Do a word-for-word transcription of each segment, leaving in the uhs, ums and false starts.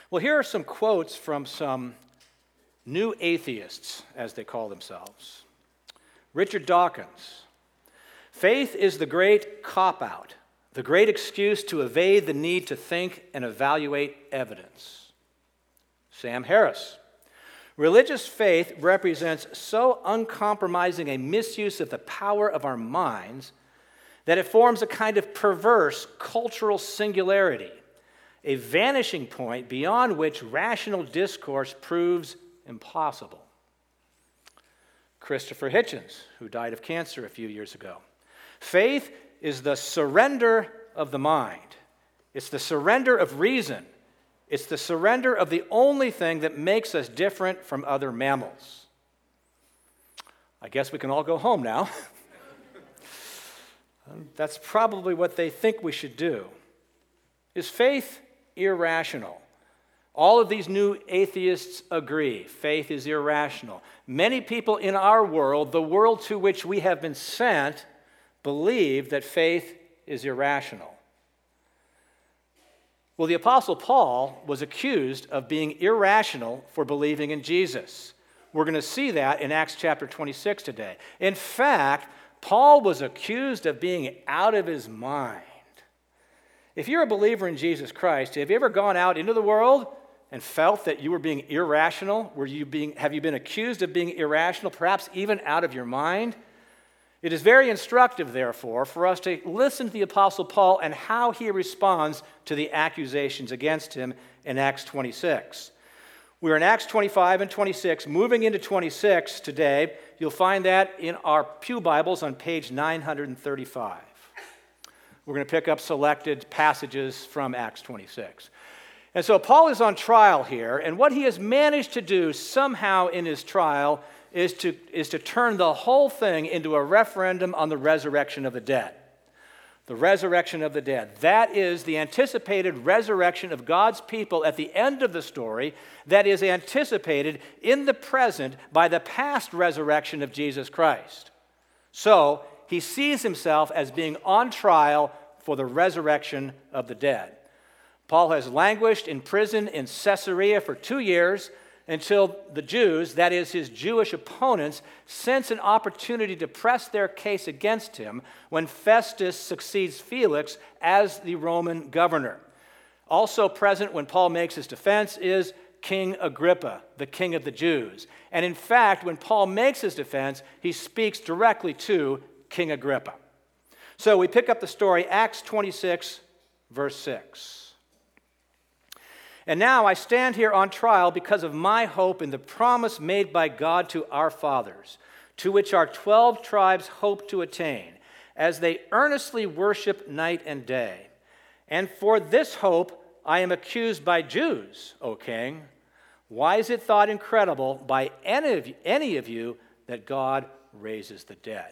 Well, here are some quotes from some new atheists, as they call themselves. Richard Dawkins: faith is the great cop-out, the great excuse to evade the need to think and evaluate evidence. Sam Harris: religious faith represents so uncompromising a misuse of the power of our minds that it forms a kind of perverse cultural singularity, a vanishing point beyond which rational discourse proves impossible. Christopher Hitchens, who died of cancer a few years ago: faith is the surrender of the mind. It's the surrender of reason. It's the surrender of the only thing that makes us different from other mammals. I guess we can all go home now. That's probably what they think we should do. Is faith irrational? All of these new atheists agree. Faith is irrational. Many people in our world, the world to which we have been sent, believe that faith is irrational. Well, the Apostle Paul was accused of being irrational for believing in Jesus. We're going to see that in Acts chapter twenty-six today. In fact, Paul was accused of being out of his mind. If you're a believer in Jesus Christ, have you ever gone out into the world and felt that you were being irrational? Were you being, have you been accused of being irrational, perhaps even out of your mind? It is very instructive, therefore, for us to listen to the Apostle Paul and how he responds to the accusations against him in Acts twenty-six. We're in Acts twenty-five and twenty-six, moving into twenty-six today. You'll find that in our pew Bibles on page nine thirty-five. We're going to pick up selected passages from Acts twenty-six. And so Paul is on trial here, and what he has managed to do somehow in his trial is to, is to turn the whole thing into a referendum on the resurrection of the dead. The resurrection of the dead. That is the anticipated resurrection of God's people at the end of the story that is anticipated in the present by the past resurrection of Jesus Christ. So, he sees himself as being on trial for the resurrection of the dead. Paul has languished in prison in Caesarea for two years until the Jews, that is his Jewish opponents, sense an opportunity to press their case against him when Festus succeeds Felix as the Roman governor. Also present when Paul makes his defense is King Agrippa, the king of the Jews. And in fact, when Paul makes his defense, he speaks directly to King Agrippa. So we pick up the story, Acts twenty-six, verse six. And now I stand here on trial because of my hope in the promise made by God to our fathers, to which our twelve tribes hope to attain, as they earnestly worship night and day. And for this hope I am accused by Jews, O king. Why is it thought incredible by any of you, any of you that God raises the dead?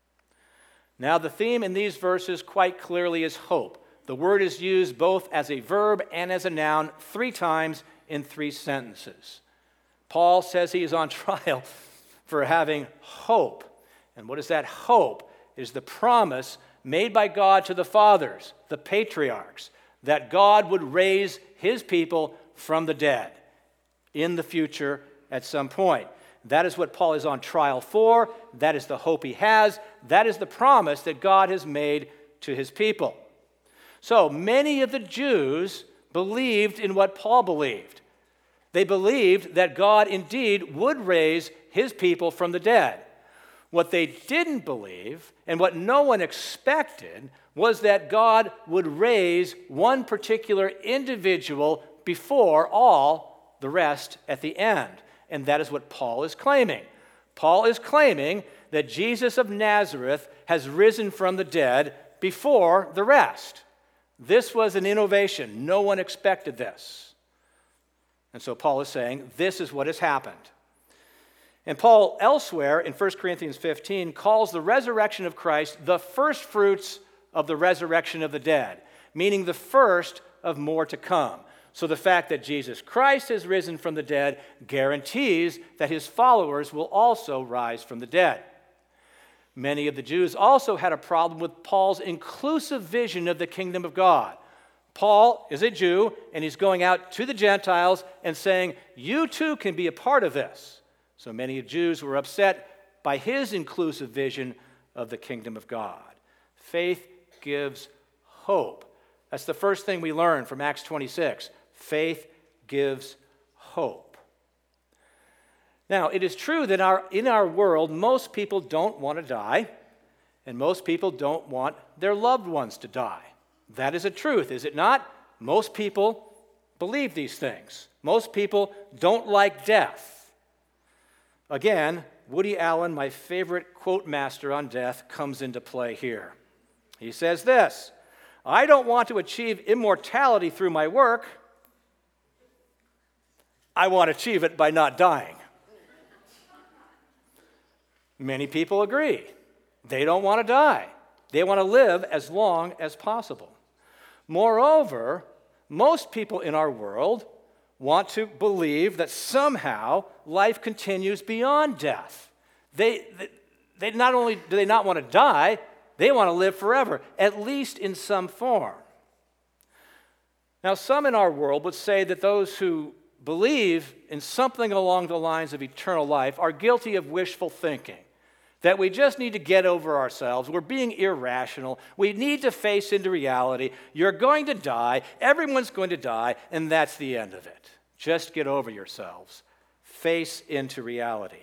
Now the theme in these verses quite clearly is hope. The word is used both as a verb and as a noun three times in three sentences. Paul says he is on trial for having hope. And what is that hope? It is the promise made by God to the fathers, the patriarchs, that God would raise his people from the dead in the future at some point. That is what Paul is on trial for. That is the hope he has. That is the promise that God has made to his people. So many of the Jews believed in what Paul believed. They believed that God indeed would raise his people from the dead. What they didn't believe, and what no one expected, was that God would raise one particular individual before all the rest at the end. And that is what Paul is claiming. Paul is claiming that Jesus of Nazareth has risen from the dead before the rest. This was an innovation. No one expected this. And so Paul is saying, this is what has happened. And Paul elsewhere in First Corinthians fifteen calls the resurrection of Christ the first fruits of the resurrection of the dead, meaning the first of more to come. So the fact that Jesus Christ has risen from the dead guarantees that his followers will also rise from the dead. Many of the Jews also had a problem with Paul's inclusive vision of the kingdom of God. Paul is a Jew, and he's going out to the Gentiles and saying, you too can be a part of this. So many Jews were upset by his inclusive vision of the kingdom of God. Faith gives hope. That's the first thing we learn from Acts twenty-six. Faith gives hope. Now, it is true that our, in our world, most people don't want to die, and most people don't want their loved ones to die. That is a truth, is it not? Most people believe these things. Most people don't like death. Again, Woody Allen, my favorite quote master on death, comes into play here. He says this, I don't want to achieve immortality through my work. I want to achieve it by not dying. Many people agree. They don't want to die. They want to live as long as possible. Moreover, most people in our world want to believe that somehow life continues beyond death. They, they, they not only do they not want to die, they want to live forever, at least in some form. Now, some in our world would say that those who believe in something along the lines of eternal life are guilty of wishful thinking, that we just need to get over ourselves. We're being irrational. We need to face into reality. You're going to die. Everyone's going to die, and that's the end of it. Just get over yourselves. Face into reality.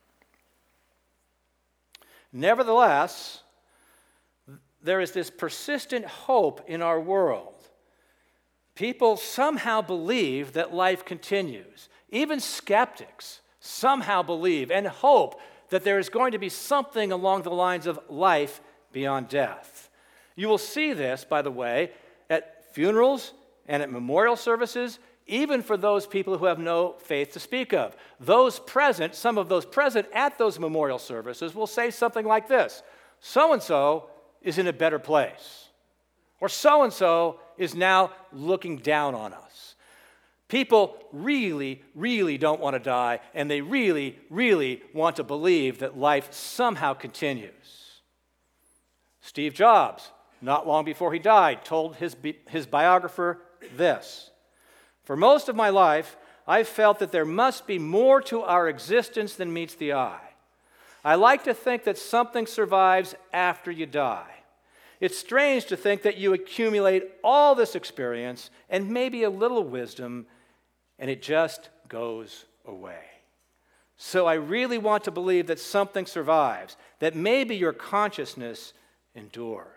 Nevertheless, there is this persistent hope in our world. People somehow believe that life continues. Even skeptics somehow believe and hope that there is going to be something along the lines of life beyond death. You will see this, by the way, at funerals and at memorial services, even for those people who have no faith to speak of. Those present, some of those present at those memorial services will say something like this, so-and-so is in a better place, or so-and-so is now looking down on us. People really, really don't want to die, and they really, really want to believe that life somehow continues. Steve Jobs, not long before he died, told his, his biographer this, for most of my life, I've felt that there must be more to our existence than meets the eye. I like to think that something survives after you die. It's strange to think that you accumulate all this experience and maybe a little wisdom, and it just goes away. So I really want to believe that something survives, that maybe your consciousness endures.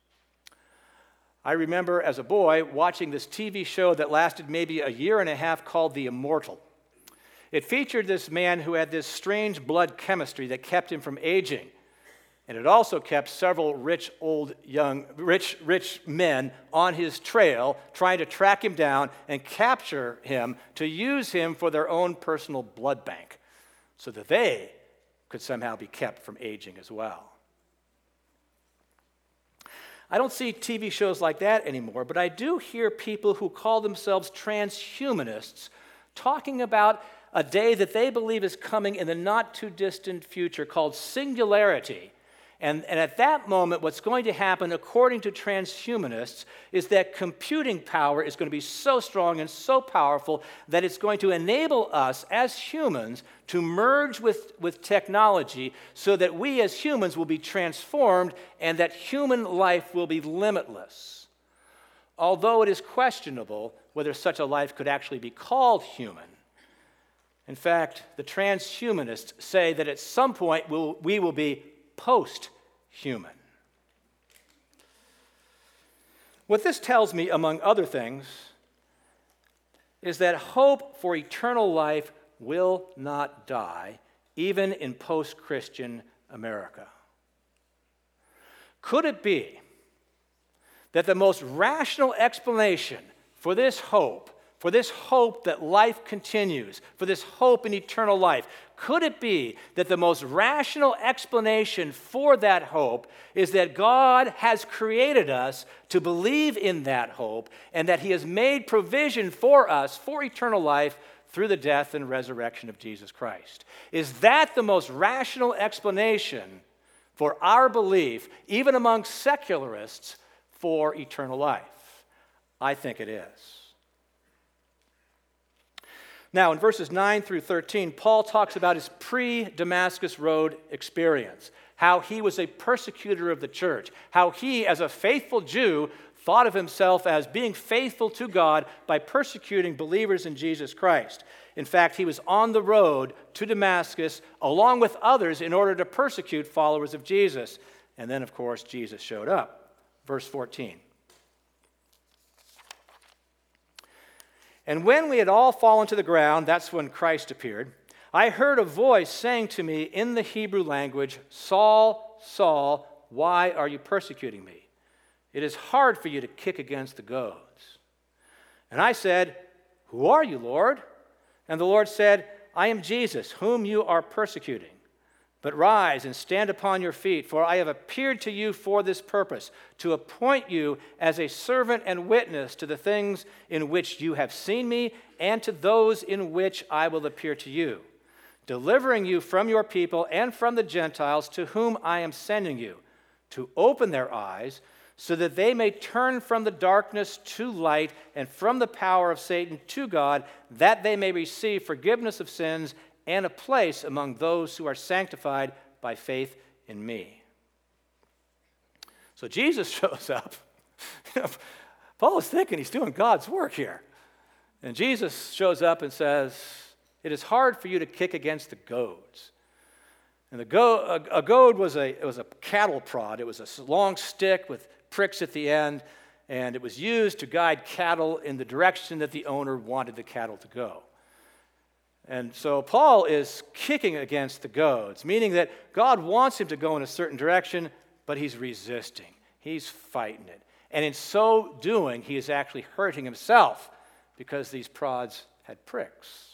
I remember as a boy watching this T V show that lasted maybe a year and a half called The Immortal. It featured this man who had this strange blood chemistry that kept him from aging. And it also kept several rich, old, young, rich, rich men on his trail, trying to track him down and capture him to use him for their own personal blood bank so that they could somehow be kept from aging as well. I don't see T V shows like that anymore, but I do hear people who call themselves transhumanists talking about a day that they believe is coming in the not-too-distant future called singularity. And, and at that moment, what's going to happen, according to transhumanists, is that computing power is going to be so strong and so powerful that it's going to enable us as humans to merge with, with technology so that we as humans will be transformed and that human life will be limitless. Although it is questionable whether such a life could actually be called human. In fact, the transhumanists say that at some point we'll, we will be post-human. What this tells me, among other things, is that hope for eternal life will not die, even in post-Christian America. Could it be that the most rational explanation for this hope, for this hope that life continues, for this hope in eternal life, could it be that the most rational explanation for that hope is that God has created us to believe in that hope and that He has made provision for us for eternal life through the death and resurrection of Jesus Christ? Is that the most rational explanation for our belief, even among secularists, for eternal life? I think it is. Now, in verses nine through thirteen, Paul talks about his pre-Damascus Road experience, how he was a persecutor of the church, how he, as a faithful Jew, thought of himself as being faithful to God by persecuting believers in Jesus Christ. In fact, he was on the road to Damascus along with others in order to persecute followers of Jesus. And then, of course, Jesus showed up. Verse fourteen. And when we had all fallen to the ground, that's when Christ appeared, I heard a voice saying to me in the Hebrew language, Saul, Saul, why are you persecuting me? It is hard for you to kick against the goads. And I said, who are you, Lord? And the Lord said, I am Jesus, whom you are persecuting. But rise and stand upon your feet, for I have appeared to you for this purpose, to appoint you as a servant and witness to the things in which you have seen me, and to those in which I will appear to you, delivering you from your people and from the Gentiles to whom I am sending you, to open their eyes, so that they may turn from the darkness to light and from the power of Satan to God, that they may receive forgiveness of sins and a place among those who are sanctified by faith in me. So Jesus shows up. Paul is thinking he's doing God's work here. And Jesus shows up and says, it is hard for you to kick against the goads. And the go- a, a goad was a, it was a cattle prod. It was a long stick with pricks at the end, and it was used to guide cattle in the direction that the owner wanted the cattle to go. And so Paul is kicking against the goads, meaning that God wants him to go in a certain direction, but he's resisting. He's fighting it. And in so doing, he is actually hurting himself because these prods had pricks.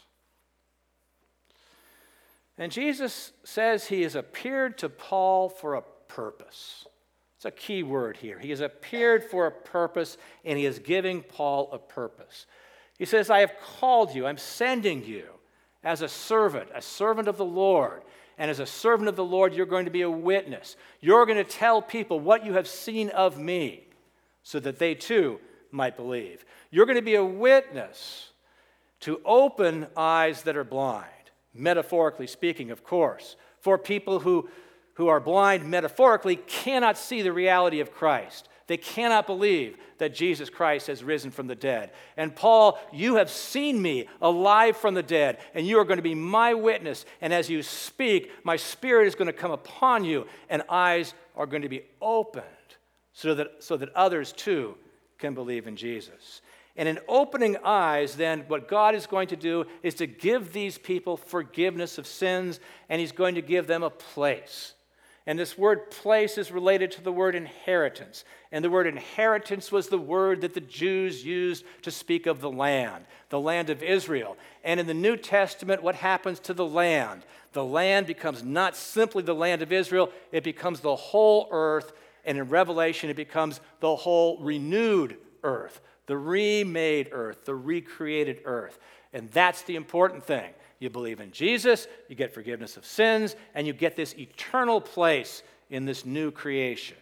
And Jesus says he has appeared to Paul for a purpose. It's a key word here. He has appeared for a purpose, and he is giving Paul a purpose. He says, I have called you, I'm sending you as a servant, a servant of the Lord. And as a servant of the Lord, you're going to be a witness. You're going to tell people what you have seen of me so that they too might believe. You're going to be a witness to open eyes that are blind, metaphorically speaking, of course, for people who, who are blind metaphorically cannot see the reality of Christ. They cannot believe that Jesus Christ has risen from the dead. And Paul, you have seen me alive from the dead, and you are going to be my witness. And as you speak, my spirit is going to come upon you, and eyes are going to be opened so that, so that others too can believe in Jesus. And in opening eyes, then, what God is going to do is to give these people forgiveness of sins, and he's going to give them a place. And this word place is related to the word inheritance. And the word inheritance was the word that the Jews used to speak of the land, the land of Israel. And in the New Testament, what happens to the land? The land becomes not simply the land of Israel, it becomes the whole earth. And in Revelation, it becomes the whole renewed earth, the remade earth, the recreated earth. And that's the important thing. You believe in Jesus, you get forgiveness of sins, and you get this eternal place in this new creation.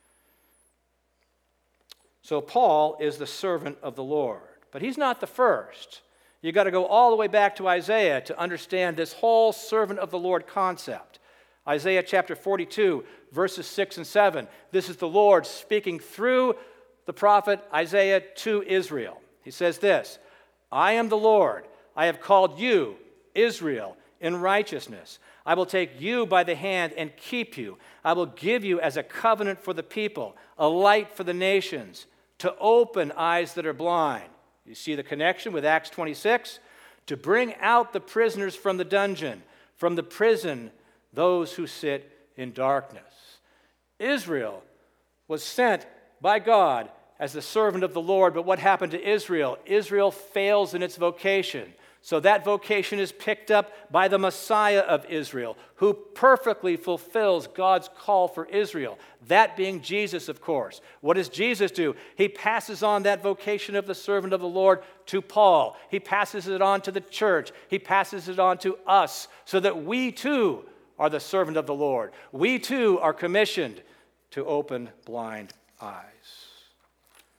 So Paul is the servant of the Lord, but he's not the first. You've got to go all the way back to Isaiah to understand this whole servant of the Lord concept. Isaiah chapter forty-two, verses six and seven. This is the Lord speaking through the prophet Isaiah to Israel. He says this, I am the Lord, I have called you, Israel, in righteousness. I will take you by the hand and keep you. I will give you as a covenant for the people, a light for the nations, to open eyes that are blind. You see the connection with Acts twenty-six? To bring out the prisoners from the dungeon, from the prison, those who sit in darkness. Israel was sent by God as the servant of the Lord, but what happened to Israel? Israel fails in its vocation. So that vocation is picked up by the Messiah of Israel, who perfectly fulfills God's call for Israel, that being Jesus, of course. What does Jesus do? He passes on that vocation of the servant of the Lord to Paul. He passes it on to the church. He passes it on to us, so that we too are the servant of the Lord. We too are commissioned to open blind eyes.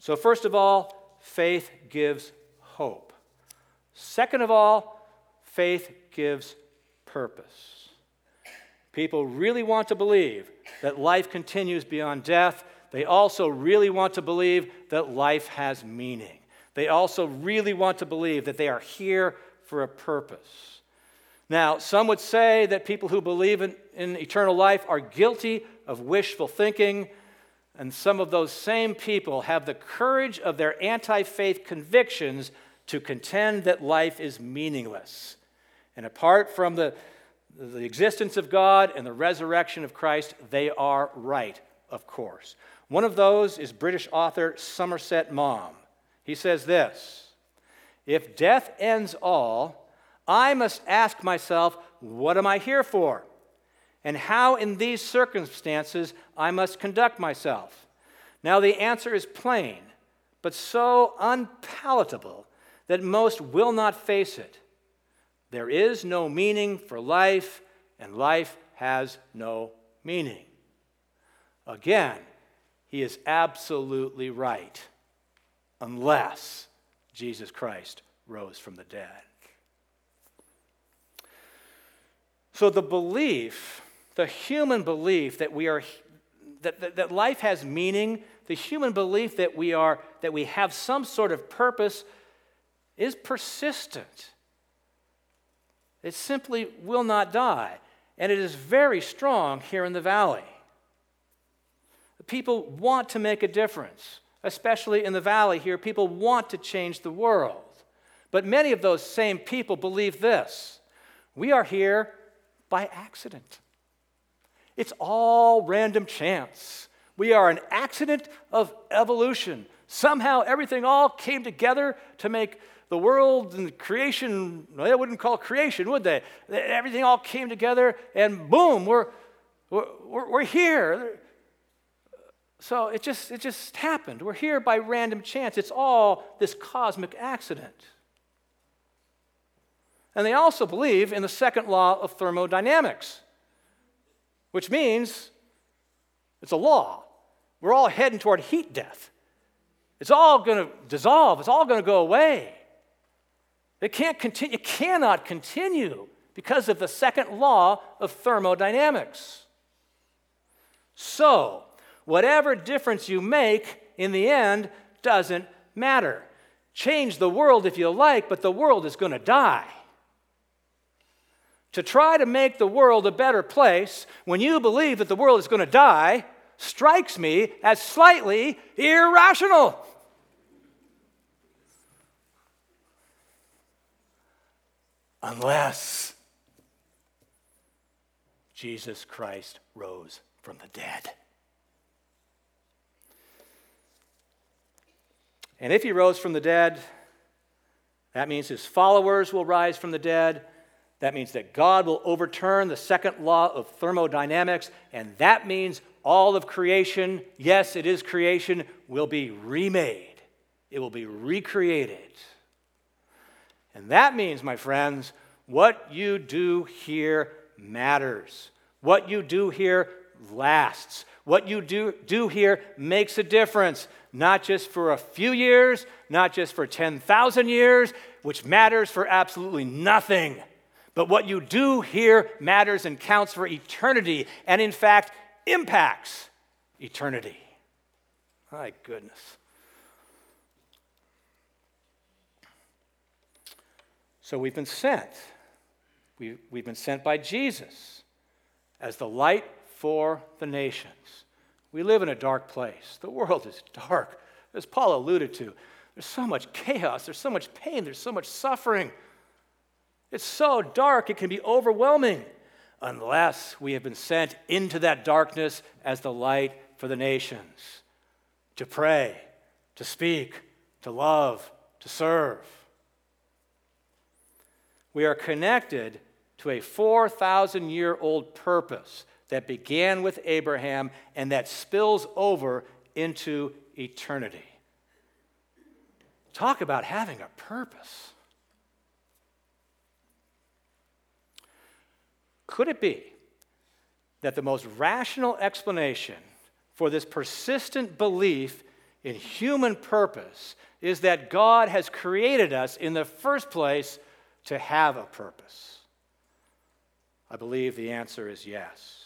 So first of all, faith gives hope. Second of all, faith gives purpose. People really want to believe that life continues beyond death. They also really want to believe that life has meaning. They also really want to believe that they are here for a purpose. Now, some would say that people who believe in, in eternal life are guilty of wishful thinking, and some of those same people have the courage of their anti-faith convictions to contend that life is meaningless. And apart from the, the existence of God and the resurrection of Christ, they are right, of course. One of those is British author Somerset Maugham. He says this: "If death ends all, I must ask myself, what am I here for? And how in these circumstances I must conduct myself. Now the answer is plain, but so unpalatable that most will not face it. There is no meaning for life, and life has no meaning." Again, he is absolutely right, unless Jesus Christ rose from the dead. So the belief, the human belief that we are that, that, that life has meaning, the human belief that we are that we have some sort of purpose is persistent. It simply will not die, and it is very strong here in the valley. People want to make a difference, especially in the valley here. People want to change the world. But many of those same people believe this: we are here by accident. It's all random chance. We are an accident of evolution. Somehow everything all came together to make the world and creation. Well, they wouldn't call it creation, would they? Everything all came together, and boom, we're we're, we're here. So it just it just happened. We're here by random chance. It's all this cosmic accident. And they also believe in the second law of thermodynamics, which means it's a law. We're all heading toward heat death. It's all going to dissolve. It's all going to go away. It can't continue. It cannot continue because of the second law of thermodynamics. So, whatever difference you make in the end doesn't matter. Change the world if you like, but the world is going to die. To try to make the world a better place when you believe that the world is going to die strikes me as slightly irrational. Unless Jesus Christ rose from the dead. And if he rose from the dead, that means his followers will rise from the dead. That means that God will overturn the second law of thermodynamics, and that means all of creation, yes, it is creation, will be remade. It will be recreated. And that means, my friends, what you do here matters. What you do here lasts. What you do, do here makes a difference, not just for a few years, not just for ten thousand years, which matters for absolutely nothing. But what you do here matters and counts for eternity, and in fact, impacts eternity. My goodness. So we've been sent. We, we've been sent by Jesus as the light for the nations. We live in a dark place. The world is dark. As Paul alluded to, there's so much chaos, there's so much pain, there's so much suffering. It's so dark, it can be overwhelming unless we have been sent into that darkness as the light for the nations, to pray, to speak, to love, to serve. We are connected to a four thousand year old purpose that began with Abraham and that spills over into eternity. Talk about having a purpose. Could it be that the most rational explanation for this persistent belief in human purpose is that God has created us in the first place to have a purpose? I believe the answer is yes.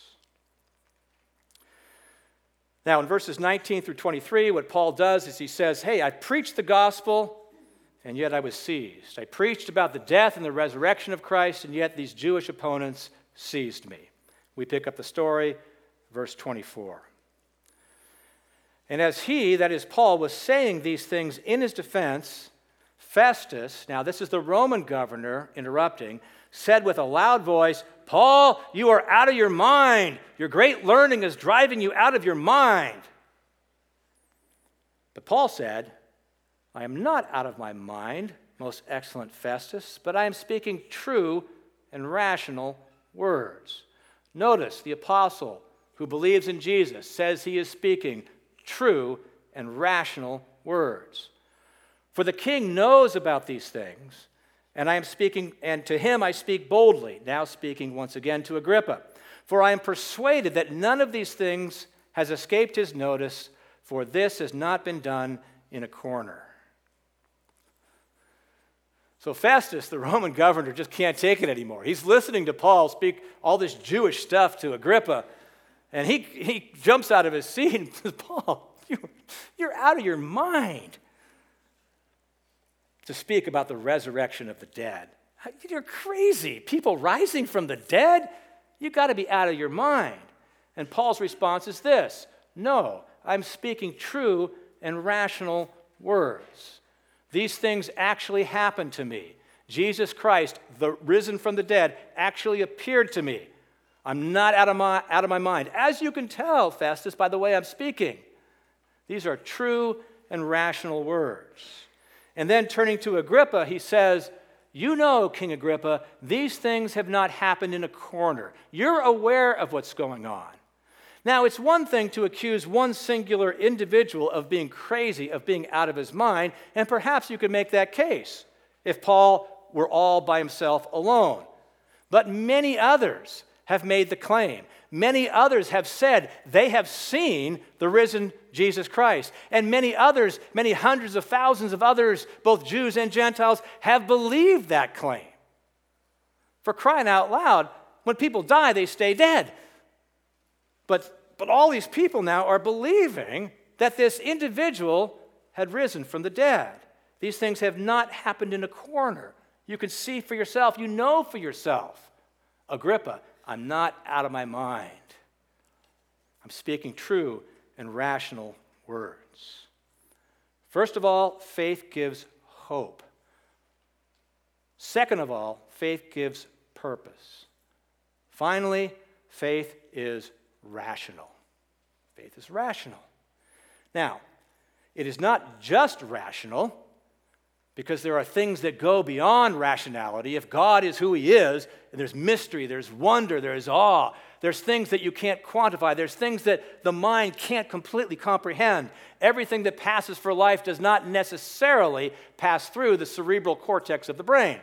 Now, in verses nineteen through twenty-three, what Paul does is he says, hey, I preached the gospel, and yet I was seized. I preached about the death and the resurrection of Christ, and yet these Jewish opponents seized me. We pick up the story, verse twenty-four. And as he, that is Paul, was saying these things in his defense, Festus, now this is the Roman governor interrupting, said with a loud voice, Paul, you are out of your mind. Your great learning is driving you out of your mind. But Paul said, I am not out of my mind, most excellent Festus, but I am speaking true and rational words. Notice the apostle who believes in Jesus says he is speaking true and rational words. For the king knows about these things, and I am speaking, and to him I speak boldly, now speaking once again to Agrippa. For I am persuaded that none of these things has escaped his notice, for this has not been done in a corner. So Festus, the Roman governor, just can't take it anymore. He's listening to Paul speak all this Jewish stuff to Agrippa, and he, he jumps out of his seat and says, Paul, you, you're out of your mind to speak about the resurrection of the dead. You're crazy. People rising from the dead? You got to be out of your mind. And Paul's response is this, no, I'm speaking true and rational words. These things actually happened to me. Jesus Christ, the risen from the dead, actually appeared to me. I'm not out of my, out of my mind. As you can tell, Festus, by the way I'm speaking, these are true and rational words. And then turning to Agrippa, he says, you know, King Agrippa, these things have not happened in a corner. You're aware of what's going on. Now, it's one thing to accuse one singular individual of being crazy, of being out of his mind, and perhaps you could make that case if Paul were all by himself alone. But many others have made the claim. Many others have said they have seen the risen Jesus Christ. And many others, many hundreds of thousands of others, both Jews and Gentiles, have believed that claim. For crying out loud, when people die, they stay dead. But, but all these people now are believing that this individual had risen from the dead. These things have not happened in a corner. You can see for yourself. You know for yourself. Agrippa, I'm not out of my mind. I'm speaking true and rational words. First of all, faith gives hope. Second of all, faith gives purpose. Finally, faith is rational. Faith is rational. Now, it is not just rational, because there are things that go beyond rationality. If God is who he is, and there's mystery, there's wonder, there's awe, there's things that you can't quantify, there's things that the mind can't completely comprehend. Everything that passes for life does not necessarily pass through the cerebral cortex of the brain.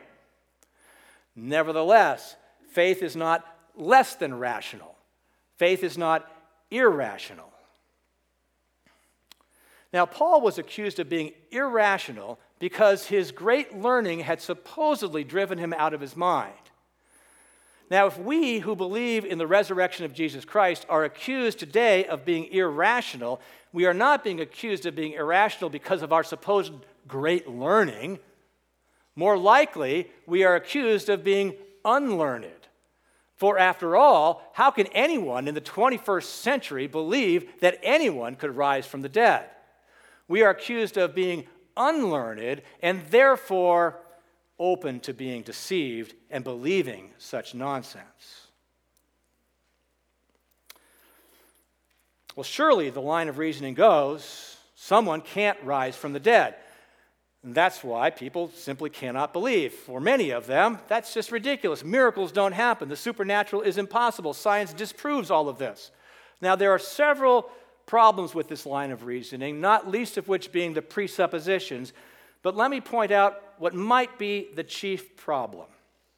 Nevertheless, faith is not less than rational. Faith is not irrational. Now, Paul was accused of being irrational because his great learning had supposedly driven him out of his mind. Now, if we who believe in the resurrection of Jesus Christ are accused today of being irrational, we are not being accused of being irrational because of our supposed great learning. More likely, we are accused of being unlearned. For after all, how can anyone in the twenty-first century believe that anyone could rise from the dead? We are accused of being unlearned and therefore open to being deceived and believing such nonsense. Well, surely the line of reasoning goes, someone can't rise from the dead. And that's why people simply cannot believe. For many of them, that's just ridiculous. Miracles don't happen. The supernatural is impossible. Science disproves all of this. Now, there are several problems with this line of reasoning, not least of which being the presuppositions. But let me point out what might be the chief problem.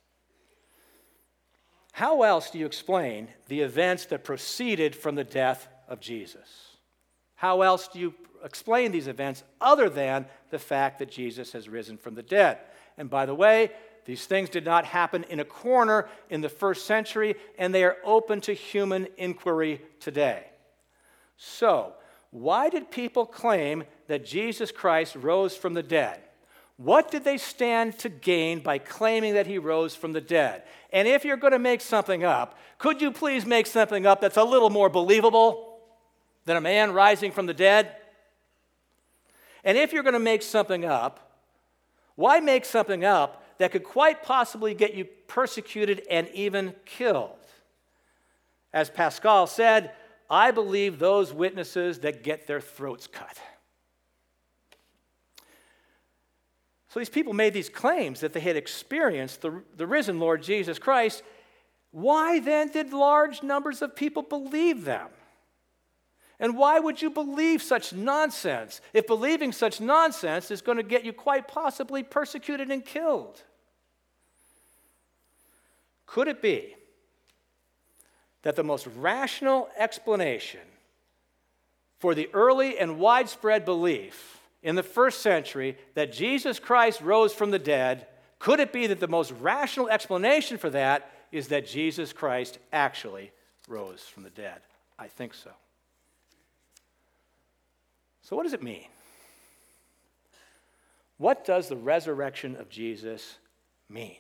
How else do you explain the events that proceeded from the death of Jesus? How else do you explain these events other than the fact that Jesus has risen from the dead. And by the way, these things did not happen in a corner in the first century, and they are open to human inquiry today. So, why did people claim that Jesus Christ rose from the dead? What did they stand to gain by claiming that he rose from the dead? And if you're going to make something up, could you please make something up that's a little more believable than a man rising from the dead? And if you're going to make something up, why make something up that could quite possibly get you persecuted and even killed? As Pascal said, I believe those witnesses that get their throats cut. So these people made these claims that they had experienced the, the risen Lord Jesus Christ. Why then did large numbers of people believe them? And why would you believe such nonsense if believing such nonsense is going to get you quite possibly persecuted and killed? Could it be that the most rational explanation for the early and widespread belief in the first century that Jesus Christ rose from the dead, could it be that the most rational explanation for that is that Jesus Christ actually rose from the dead? I think so. So what does it mean? What does the resurrection of Jesus mean?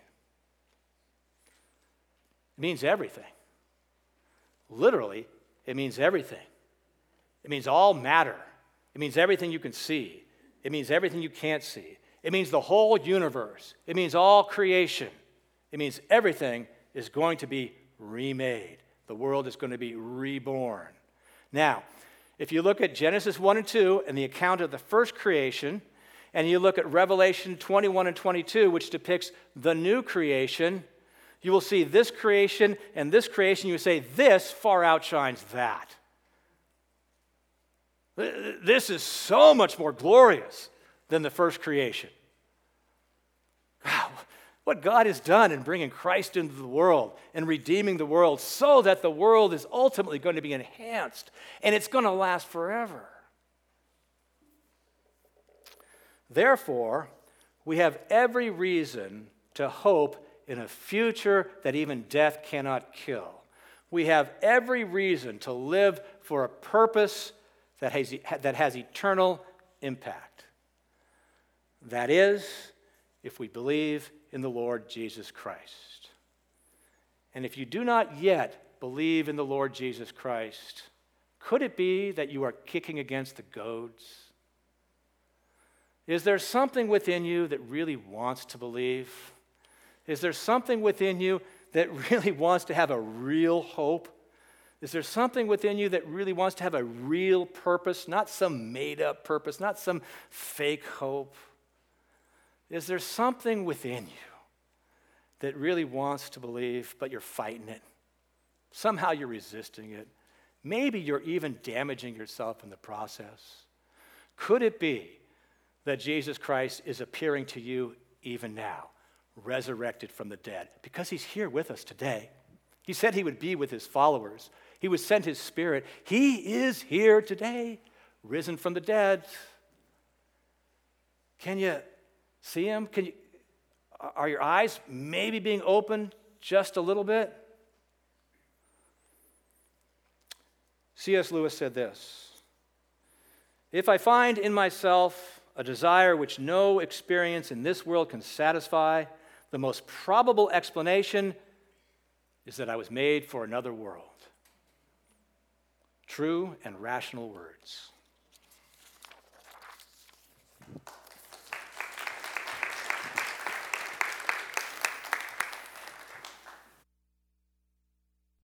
It means everything. Literally, it means everything. It means all matter. It means everything you can see. It means everything you can't see. It means the whole universe. It means all creation. It means everything is going to be remade. The world is going to be reborn. Now, if you look at Genesis one and two and the account of the first creation, and you look at Revelation twenty-one and twenty-two, which depicts the new creation, you will see this creation and this creation. You will say, this far outshines that. This is so much more glorious than the first creation. Wow, what God has done in bringing Christ into the world and redeeming the world so that the world is ultimately going to be enhanced and it's going to last forever. Therefore, we have every reason to hope in a future that even death cannot kill. We have every reason to live for a purpose that has, that has eternal impact. That is, if we believe in the Lord Jesus Christ. And if you do not yet believe in the Lord Jesus Christ, could it be that you are kicking against the goads? Is there something within you that really wants to believe? Is there something within you that really wants to have a real hope? Is there something within you that really wants to have a real purpose, not some made-up purpose, not some fake hope? Is there something within you that really wants to believe, but you're fighting it? Somehow you're resisting it. Maybe you're even damaging yourself in the process. Could it be that Jesus Christ is appearing to you even now, resurrected from the dead? Because he's here with us today. He said he would be with his followers. He would send his Spirit. He is here today, risen from the dead. Can you see him? Can you? Are your eyes maybe being opened just a little bit? C S Lewis said this: if I find in myself a desire which no experience in this world can satisfy, the most probable explanation is that I was made for another world. True and rational words.